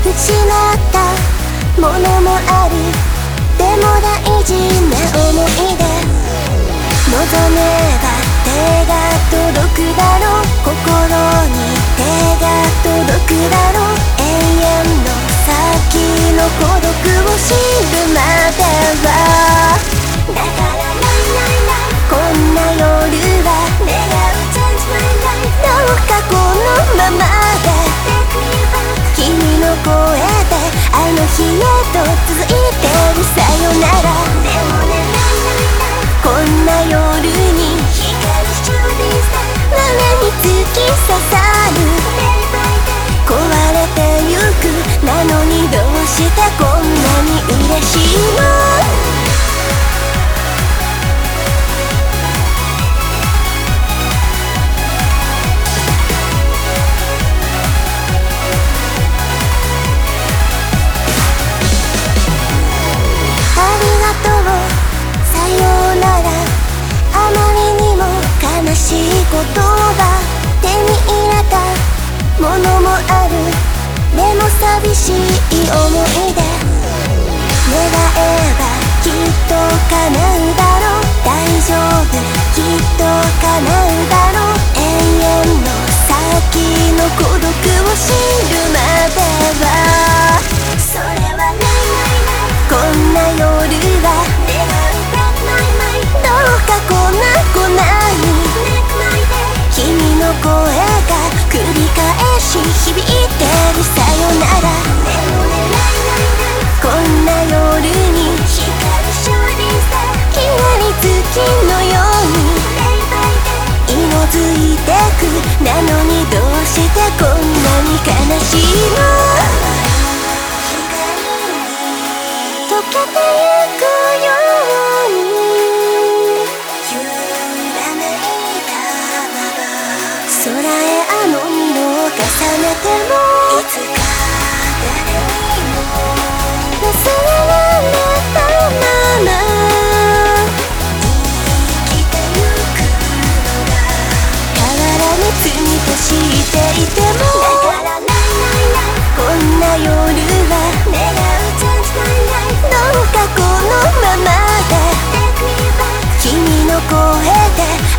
失ったものもある。でも大事な思い出、望めば手が届くだろう。心に手が届くだろう。永遠の先の孤独を知るまでは。だからこんな夜は願う Change my life。 どうかこのままで君の声であの日へと続いてる。さよなら。でもね、こんな夜に光るシューティングスター、胸に突き刺さる。壊れてゆくなのにどうしてこんなに嬉しいの。悲しい言葉、手に入れたものもある。でも寂しい思い出、願えばきっと叶うだろう。大丈夫、きっと叶うだろう。永遠の先の孤独を知るまでは。それはこんな夜は願う Break my mind。 どうか粉々に君の声が繰り返し響いてる。さよなら。こんな夜に光るシューティングスター、きらり月のように色づいてくなのにどうしてこんなに悲しいの。溶けてゆくように空へあの色を重ねても、いつか誰にも忘れられたまま生きてゆくのが変わらぬ罪としていても。だからこんな夜は願う Change my life。 どうかこのままで君の声で